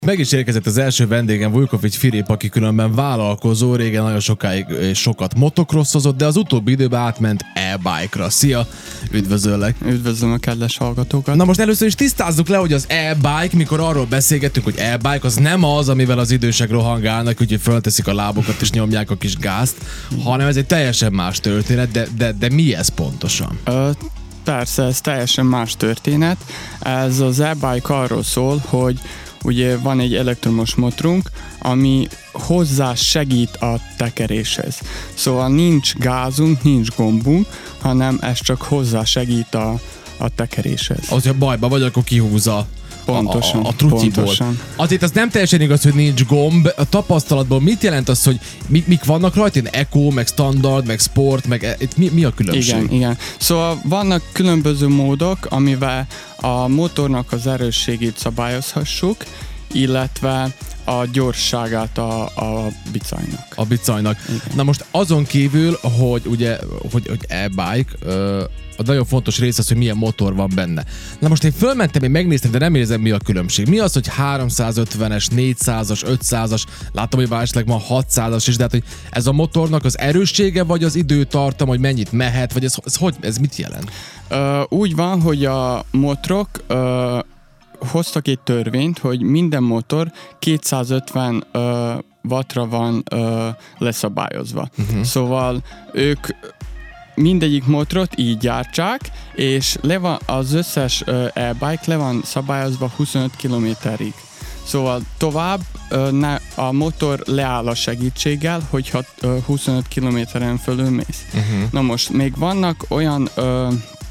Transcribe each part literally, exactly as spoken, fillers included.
Meg is érkezett az első vendégem, Vujkovics Filip, aki különben vállalkozó, régen nagyon sokáig sokat motocrossozott, de az utóbbi időben átment e-bike-ra. Szia, üdvözöllek! Üdvözlöm a kedves hallgatókat! Na most először is tisztázzuk le, hogy az e-bike, mikor arról beszélgettünk, hogy e-bike, az nem az, amivel az idősek rohangálnak, úgyhogy fölteszik a lábukat és nyomják a kis gázt, hanem ez egy teljesen más történet, de, de, de mi ez pontosan? Ö, persze, ez teljesen más történet. Ez az e-bike arról szól, hogy ugye van egy elektromos motorunk, ami hozzá segít a tekeréshez. Szóval nincs gázunk, nincs gombunk, hanem ez csak hozzá segít a, a tekeréshez. Az, hogyha bajba vagy, akkor kihúzza pontosan, a, a, a trutyiból. Pontosan. Azért az nem teljesen igaz, hogy nincs gomb. A tapasztalatból mit jelent az, hogy mi, mik vannak rajta? Eco, meg standard, meg sport, meg mi, mi a különbség? Igen, igen. Szóval vannak különböző módok, amivel a motornak az erősségét szabályozhassuk, illetve a gyorságát a, a bicajnak. A bicajnak. Igen. Na most azon kívül, hogy ugye, hogy, hogy e-bike, ö, a nagyon fontos rész az, hogy milyen motor van benne. Na most én fölmentem, én megnéztem, de nem érzem, mi a különbség. Mi az, hogy háromszázötvenes, négyszázas, ötszázas, látom, hogy válság van hatszázas is, de hát, hogy ez a motornak az erőssége, vagy az időtartam, hogy mennyit mehet, vagy ez, ez, hogy, ez mit jelent? Ö, úgy van, hogy a motorok ö, hoztak egy törvényt, hogy minden motor kétszázötven ö, wattra van ö, leszabályozva. Uh-huh. Szóval ők mindegyik motorot így gyártsák, és le van, az összes ö, e-bike le van szabályozva huszonöt kilométerig. Szóval tovább ö, ne, a motor leáll a segítséggel, hogyha ö, huszonöt kilométeren fölül mész. Uh-huh. Na most még vannak olyan ö,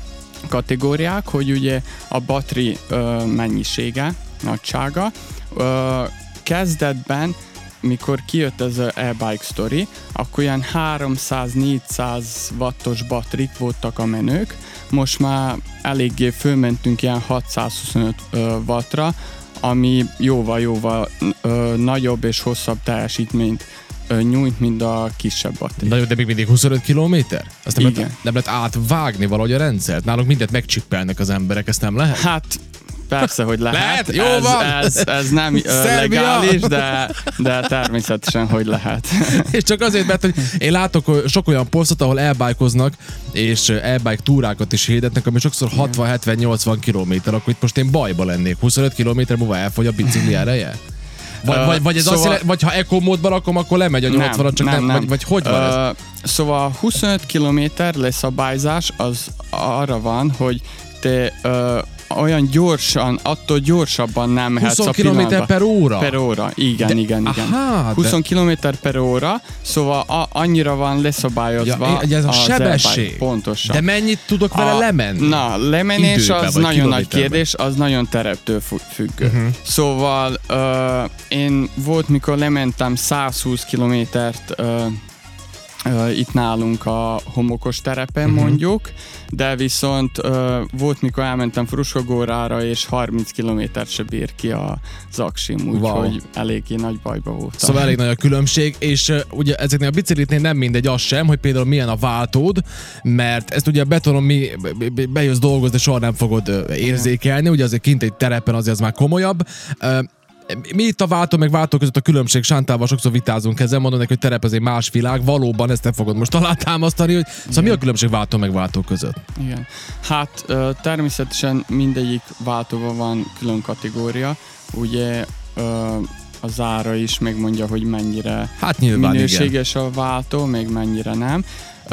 kategóriák, hogy ugye a batteri ö, mennyisége, nagysága. Ö, kezdetben, mikor kijött ez az e-bike sztori, akkor olyan háromszáz-négyszáz wattos batterik voltak a menők. Most már eléggé fölmentünk ilyen hatszázhuszonöt ö, wattra, ami jóval-jóval ö, nagyobb és hosszabb teljesítményt ö, nyújt, mint a kisebb batteri. Na jó, de még mindig huszonöt kilométer? Azt nem Igen. lehet, nem lehet átvágni valahogy a rendszert? Nálunk mindent megcsippelnek az emberek, ezt nem lehet? Hát persze, hogy lehet. Lehet? Jó ez, van! Ez, ez nem ö, legális, de, de természetesen, hogy lehet. És csak azért, mert hogy én látok sok olyan posztot, ahol e-bike-oznak, és e-bike túrákat is hirdetnek, ami sokszor hatvan hetven nyolcvan kilométer, akkor itt most én bajba lennék. huszonöt kilométer múlva elfogy a bicikli ereje? Vagy, uh, vagy, vagy ez szóval, azt jelenti, vagy ha eco módban rakom, akkor lemegy a nyolcvanat, csak nem, nem, nem. Vagy, vagy hogy van uh, ez? Szóval huszonöt kilométer leszabályzás az arra van, hogy te uh, olyan gyorsan, attól gyorsabban nem mehetsz a húsz kilométer per óra? Per óra, igen, de, igen, igen. Aha, húsz kilométer per óra, szóval a, annyira van leszabályozva ja, ez a sebesség. Pontosan. De mennyit tudok vele a, lemenni? Na, lemenés időben, az nagyon nagy kérdés, az nagyon tereptől függő. Uh-huh. Szóval uh, én volt, mikor lementem százhúsz kilométert uh, Uh, itt nálunk a homokos terepen uh-huh. mondjuk, de viszont uh, volt, mikor elmentem Fruskogórára, és harminc kilométert se bír ki az aksim, úgyhogy wow. eléggé nagy bajba voltam. Szóval elég nagy a különbség, és uh, ugye ezeknél a bicikliknél nem mindegy az sem, hogy például milyen a váltód, mert ezt ugye a betonon mi bejössz dolgozni, de soha nem fogod uh, érzékelni, ugye azért kint egy terepen azért az már komolyabb. Uh, Mi itt a váltó meg váltó között a különbség? Sántával sokszor vitázunk ezzel, mondom neki, hogy terep az egy más világ, valóban ezt nem fogod most alátámasztani, hogy szóval mi a különbség váltó meg váltó között? Igen. Hát természetesen mindegyik váltóban van külön kategória, ugye az ára is megmondja, hogy mennyire hát nyilván, minőséges igen. a váltó, még mennyire nem.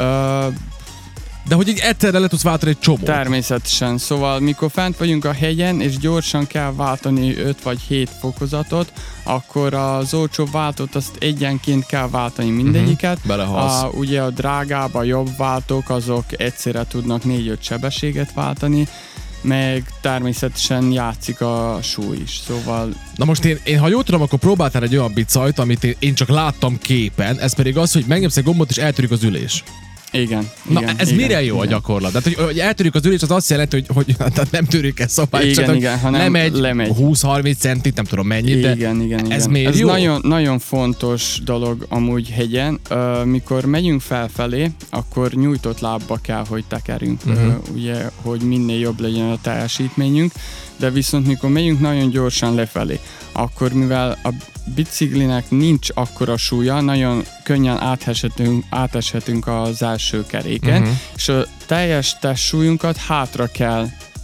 De hogy így egyszerre le tudsz váltani egy csomót. Természetesen. Szóval mikor fent vagyunk a hegyen, és gyorsan kell váltani öt vagy hét fokozatot, akkor az olcsó váltót azt egyenként kell váltani mindegyiket. Uh-huh. A, ugye a drágább, a jobb váltók, azok egyszerre tudnak négy-öt sebességet váltani, meg természetesen játszik a súly is, szóval... Na most én, én ha jól tudom, akkor próbáltál egy olyan bicajt, amit én, én csak láttam képen, ez pedig az, hogy megnyomsz egy gombot és eltörik az ülés. Igen. Na, igen, ez igen, mire jó igen. a gyakorlat? Tehát, hogy, hogy eltörjük az ülés, az azt jelenti, hogy, hogy tehát nem törjük el szabályt, igen, csak igen, hanem lemegy, lemegy húsz-harminc centit, nem tudom mennyit, de igen, igen, ez igen. miért ez jó? Nagyon, nagyon fontos dolog amúgy hegyen. Uh, mikor megyünk felfelé, akkor nyújtott lábba kell, hogy tekerünk, uh-huh. uh, ugye, hogy minél jobb legyen a teljesítményünk. de viszont mikor megyünk nagyon gyorsan lefelé, akkor mivel a biciklinek nincs akkora súlya, nagyon könnyen áteshetünk, áteshetünk az első keréken, uh-huh. és a teljes testsúlyunkat hátra kell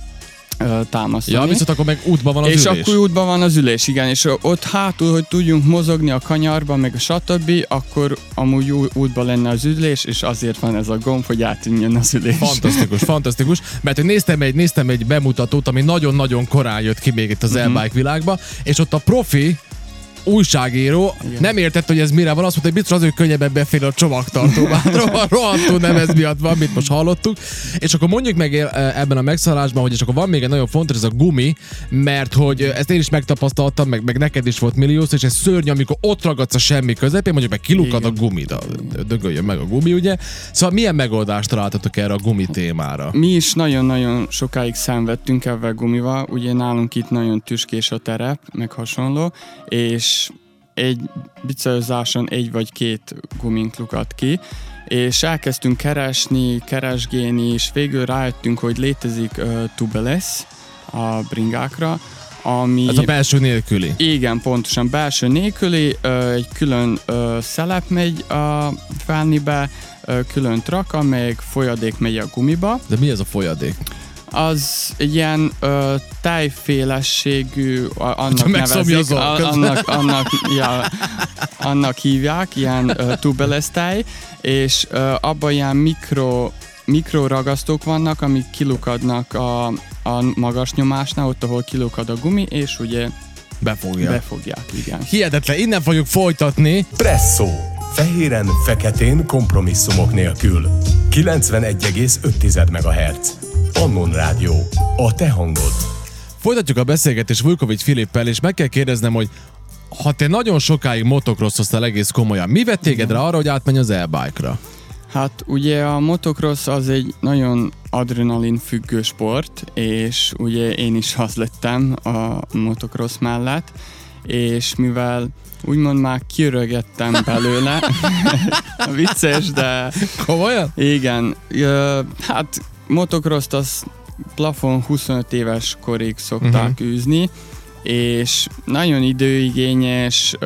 támasztani. Ja, viszont akkor meg útban van az és ülés. És akkor útban van az ülés, igen, és ott hátul, hogy tudjunk mozogni a kanyarba, meg a stb., akkor amúgy útban lenne az ülés, és azért van ez a gomb, hogy átűnjön az ülés. Fantasztikus, fantasztikus, mert hogy néztem egy, néztem egy bemutatót, ami nagyon-nagyon korán jött ki még itt az mm-hmm. e-bike világba, és ott a profi újságíró igen. nem értett, hogy ez mire van, azt mondta, hogy biztos az, hogy könnyebben befér a csomagtartóba. Rohadtul nem ez miatt van, amit most hallottuk. És akkor mondjuk meg ebben a megszállásban, hogy és akkor van még egy nagyon fontos, ez a gumi, mert hogy ezt én is megtapasztaltam, meg, meg neked is volt milliós, és ez szörnyű, amikor ott ragadsz a semmi közepén, mondjuk meg kilukad a gumi, dögöljön meg a gumi, ugye? Szóval milyen megoldást találtatok erre a gumi témára? Mi is nagyon-nagyon sokáig szenvedtünk ebben a gumival, ugye nálunk itt nagyon tüskés a terep, meg hasonló, és egy bicajlozáson egy vagy két gumink lukadt ki, és elkezdtünk keresni, keresgélni, és végül rájöttünk, hogy létezik uh, tubeless a bringákra, ami... Ez a belső nélküli. Igen, pontosan belső nélküli, uh, egy külön uh, szelep megy a felnibe, uh, külön traka, meg folyadék megy a gumiba. De mi ez a folyadék? Az ilyen ö, tejfélességű, annak nevezik, a, annak, annak, ja, annak hívják, ilyen ö, tubeless tej, és ö, abban ilyen mikro, mikroragasztók vannak, amik kilukadnak a, a magas nyomásnál, ott, ahol kilukad a gumi, és ugye befogják. befogják, igen. Hihetetlen, innen fogjuk folytatni. Presszó. Fehéren, feketén, kompromisszumok nélkül. kilencvenegy egész öt megahertz. Annon Rádió. A te hangod. Folytatjuk a beszélgetést Vujkovics Filippel, és meg kell kérdeznem, hogy ha te nagyon sokáig motocrosszoztál egész komolyan, mi vett téged rá arra, hogy átmenj az e-bike-ra? Hát ugye a motocross az egy nagyon adrenalin függő sport, és ugye én is az lettem a motocross mellett, és mivel úgymond már kirögettem belőle, vicces, de... Komolyan? Igen, hát motocross-t az plafon huszonöt éves korig szokták uh-huh. űzni, és nagyon időigényes,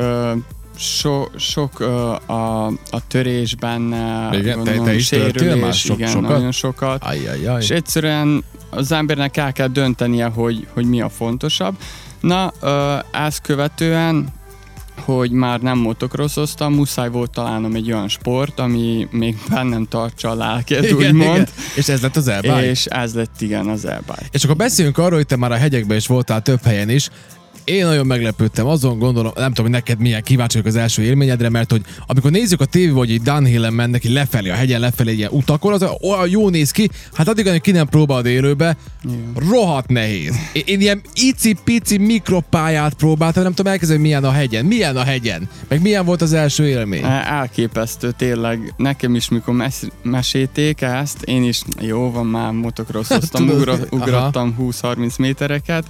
so, sok a, a törés benne, igen, gondolom, te, te is sérülés, már sok, igen, sokat? nagyon sokat, Ajjajjaj. és egyszerűen az embernek el kell döntenie, hogy, hogy mi a fontosabb. Na, ezt követően, hogy már nem motocrosszoztam, muszáj volt találnom egy olyan sport, ami még bennem tartsa a lelket, úgymond. És ez lett az e-bike? És ez lett, igen, az e-bike. És akkor beszéljünk arról, hogy te már a hegyekben is voltál több helyen is. Én nagyon meglepődtem, azon gondolom, nem tudom, hogy neked milyen kíváncsi vagyok az első élményedre, mert hogy amikor nézzük a tévébe, hogy egy downhill-en mennek ki lefelé, a hegyen lefelé ilyen utakon, az olyan jó néz ki, hát addig, hogy ki nem próbálod élőbe, igen. rohadt nehéz. Én, én ilyen icipici mikropályát próbáltam, nem tudom elkezdeni, milyen a hegyen. Milyen a hegyen? Meg milyen volt az első élmény? Elképesztő, tényleg. Nekem is, mikor mes- mesélték ezt, én is jó van, már motocrosszoztam, ugra- ugrottam húsz-harminc métereket,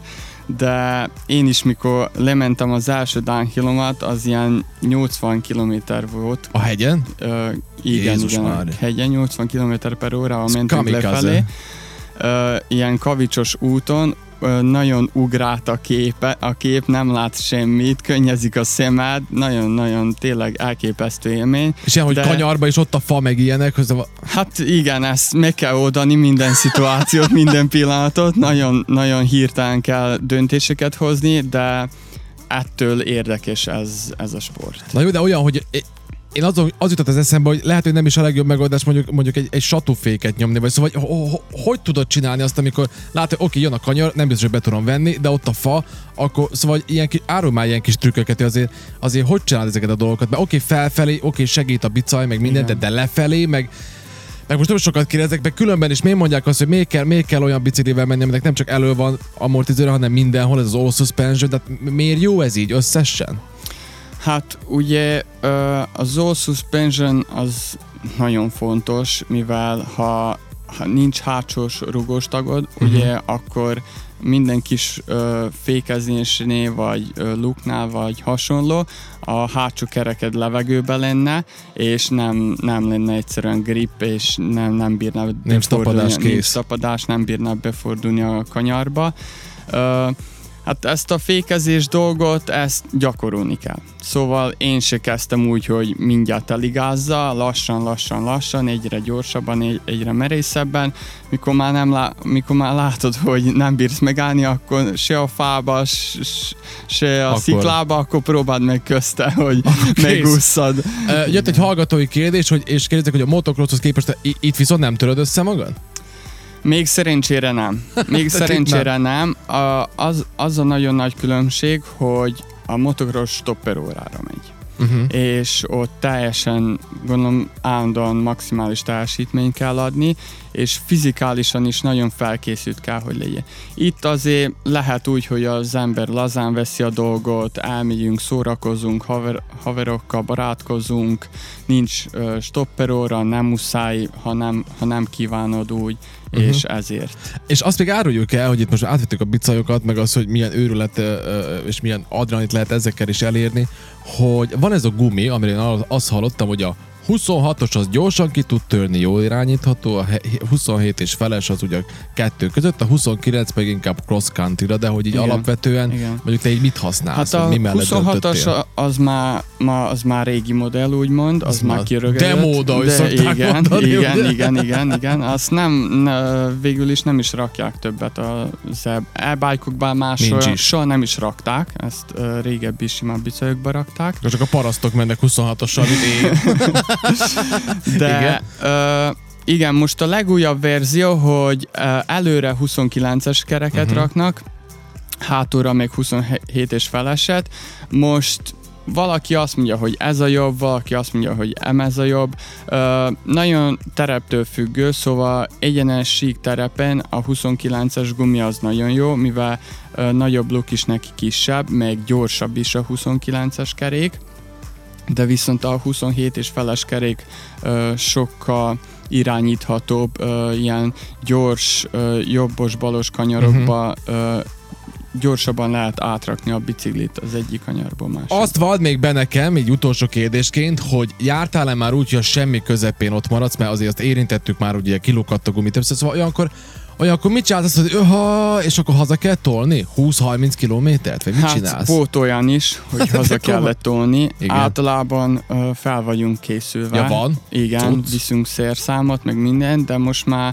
de én is, mikor lementem az első downhillomat, az ilyen nyolcvan kilométer volt. A hegyen? Uh, igen, Jézus igen, már. a hegyen nyolcvan kilométer per órával mentünk lefelé. Uh, ilyen kavicsos úton, uh, nagyon ugrált a képe, a kép, nem lát semmit, könnyezik a szemed, nagyon-nagyon tényleg elképesztő élmény. És ilyen, hogy de... kanyarba is ott a fa meg ilyenek. Hogy... Hát igen, ezt meg kell oldani, minden szituációt, minden pillanatot, nagyon, nagyon hirtelen kell döntéseket hozni, de ettől érdekes ez, ez a sport. Na jó, de olyan, hogy én azon, az jutott az eszembe, hogy lehet, hogy nem is a legjobb megoldás mondjuk, mondjuk egy, egy satúféket nyomni, vagy szóval, hogy, hogy, hogy tudod csinálni azt, amikor látod, hogy oké, jön a kanyar, nem biztos, hogy be tudom venni, de ott a fa, akkor szóval ilyen kis, árul már ilyen kis trükköket, azért, azért hogy csinálod ezeket a dolgokat, mert oké, felfelé, oké, segít a bicaj, meg minden, de, de lefelé, meg meg most nem sokat kérdezek, meg különben is miért mondják azt, hogy miért kell, miért kell olyan biciklivel menni, aminek nem csak elő van amortizőre, hanem mindenhol, ez az all suspension, de miért jó ez így összesen? Hát ugye az all suspension az nagyon fontos, mivel ha, ha nincs hátsós rugós tagod, uh-huh. ugye akkor minden kis uh, fékezésnél, vagy uh, luknál, vagy hasonló, a hátsó kereked levegőbe lenne, és nem, nem lenne egyszerűen grip, és nem, nem bírna nincs tapadás, nincs tapadás, nem bírna befordulni a kanyarba. Uh, Hát ezt a fékezés dolgot, ezt gyakorolni kell. Szóval én se kezdtem úgy, hogy mindjárt eligázza, lassan, lassan, lassan, egyre gyorsabban, egyre merészebben. Mikor már, nem lá- mikor már látod, hogy nem bírsz megállni, akkor se a fába, se a akkor. sziklába, akkor próbáld meg közte, hogy megússzad. Uh, jött egy hallgatói kérdés, hogy, és kérdezik, hogy a motocrosshoz képest itt viszont nem töröd össze magad? Még szerencsére nem. Még szerencsére nem. A, az, az a nagyon nagy különbség, hogy a motocross stopper órára megy. Uh-huh. És ott teljesen, gondolom, állandóan maximális teljesítményt kell adni, és fizikálisan is nagyon felkészült kell, hogy legyen. Itt azért lehet úgy, hogy az ember lazán veszi a dolgot, elmegyünk, szórakozunk, haver, haverokkal barátkozunk, nincs uh, stopperóra, nem muszáj, ha nem, ha nem kívánod úgy, uh-huh. és ezért. És azt még áruljuk el, hogy itt most átvettük a bicajokat, meg az, hogy milyen őrület és milyen adrenalint lehet ezekkel is elérni, hogy van ez a gumi, amire én azt hallottam, hogy a huszonhatos az gyorsan ki tud törni, jól irányítható, a huszonhét és feles az ugye kettő között, a huszonkilenc meg inkább cross countryra, de hogy így igen, alapvetően, igen. mondjuk te így mit használsz? Hát a mi huszonhatos az már, az már régi modell, úgymond, az, az már kirögedett. Demóda, de szokták igen, mondani, igen, igen, igen, igen, igen. Azt nem, ne, végül is nem is rakják többet az e-bike-okban, máshol soha nem is rakták, ezt uh, régebbi simán bicajokba rakták. Csak a parasztok mennek huszonhatossal, mint én. De igen. Uh, igen, most a legújabb verzió, hogy uh, előre huszonkilences kereket uh-huh. raknak, hátulra még huszonhét és feleset. Most valaki azt mondja, hogy ez a jobb, valaki azt mondja, hogy ez a jobb. Uh, nagyon tereptől függő, szóval egyenes sík terepen a huszonkilences gumi az nagyon jó, mivel uh, nagyobb luk is neki kisebb, meg gyorsabb is a huszonkilences kerék. De viszont a huszonhét és feles kerék uh, sokkal irányíthatóbb, uh, ilyen gyors, uh, jobbos-balos kanyarokba uh-huh. uh, gyorsabban lehet átrakni a biciklit az egyik kanyarból másikba. Azt vald még be nekem, így utolsó kérdésként, hogy jártál-e már úgy, hogy a semmi közepén ott maradsz, mert azért azt érintettük már, ugye kilukadt a gumit, szóval olyankor Olyankor mit csinálsz, hogy öha, és akkor haza kell tolni? húsz-harminc kilométert? Vagy mit hát, csinálsz? volt olyan is, hogy haza kellett tolni. Igen. Általában uh, fel vagyunk készülve. Ja, van? Igen, Tudsz? viszünk szérszámot, meg mindent, de most már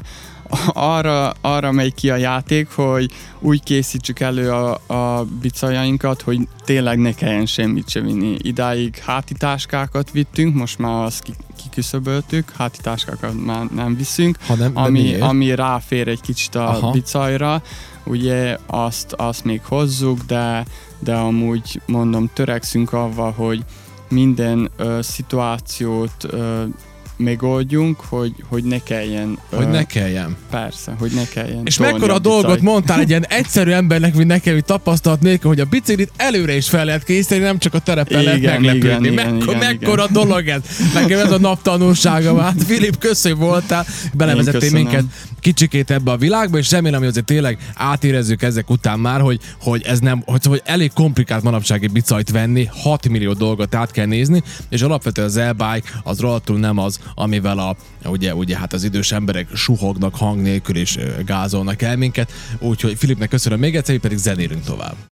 arra, arra megy ki a játék, hogy úgy készítsük elő a, a bicajainkat, hogy tényleg ne kelljen semmit se vinni. Idáig hátitáskákat vittünk, most már azt kiküszöböltük, hátitáskákat már nem viszünk, nem, ami, ami ráfér egy kicsit a Aha. bicajra, ugye azt, azt még hozzuk, de, de amúgy mondom, törekszünk avval, hogy minden ö, szituációt ö, megoldjunk, hogy, hogy ne kelljen. Hogy uh, ne kelljen. Persze, hogy ne kelljen. És mekkora a dolgot mondtál egy ilyen egyszerű embernek, mint nekem, hogy tapasztalat nélkül, hogy a biciklit előre is fel lehet készíteni, nem csak a terepen lehet meglepődni. Igen, Mekkora, igen, mekkora igen. dolog ez? Nekem ez a nap tanulsága. Hát Filip, köszönöm, voltál, belevezettél minket kicsikét ebbe a világba, és remélem, hogy azért tényleg átérezzük ezek után már, hogy, hogy ez nem, hogy, szóval, hogy elég komplikált manapsági bicajt venni, hat millió dolgot át kell nézni, és alapvetően az e-bike az rohadtul nem az, amivel a, ugye, ugye hát az idős emberek suhognak hang nélkül és gázolnak el minket. Úgyhogy Filipnek köszönöm még egyszer, pedig zenélünk tovább.